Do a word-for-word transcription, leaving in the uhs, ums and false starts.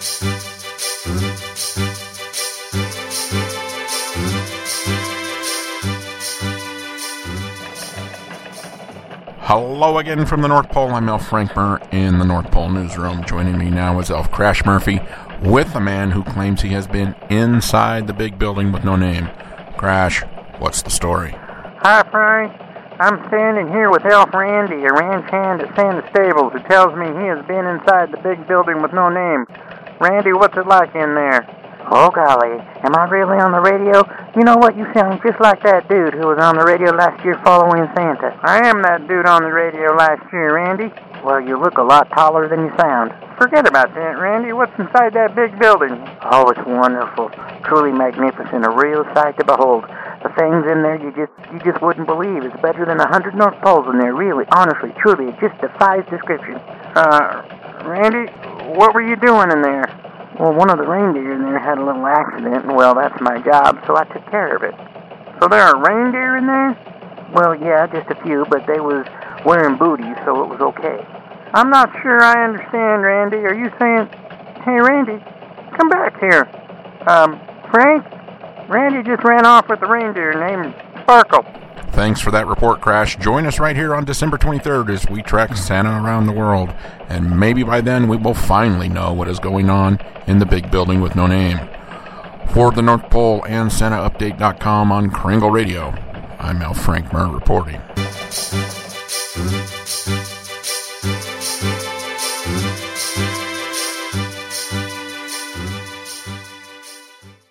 Hello again from the North Pole. I'm Elf Frankmer in the North Pole Newsroom. Joining me now is Elf Crash Murphy with a man who claims he has been inside the big building with no name. Crash, what's the story? Hi, Frank. I'm standing here with Elf Randy, a ranch hand at Santa Stables, who tells me he has been inside the big building with no name. Randy, what's it like in there? Oh, golly. Am I really on the radio? You know what? You sound just like that dude who was on the radio last year following Santa. I am that dude on the radio last year, Randy. Well, you look a lot taller than you sound. Forget about that, Randy. What's inside that big building? Oh, it's wonderful. Truly magnificent. A real sight to behold. The things in there you just you just wouldn't believe. It's better than a hundred North Poles in there. Really, honestly, truly, it just defies description. Uh, Randy, what were you doing in there? Well, one of the reindeer in there had a little accident, and, well, that's my job, so I took care of it. So there are reindeer in there? Well, yeah, just a few, but they was wearing booties, so it was okay. I'm not sure I understand, Randy. Are you saying... Hey, Randy, come back here. Um, Frank? Randy just ran off with the reindeer named Sparkle. Thanks for that report, Crash. Join us right here on December twenty-third as we track Santa around the world. And maybe by then we will finally know what is going on in the big building with no name. For the North Pole and Santa Update dot com on Kringle Radio, I'm Al Frankmer reporting.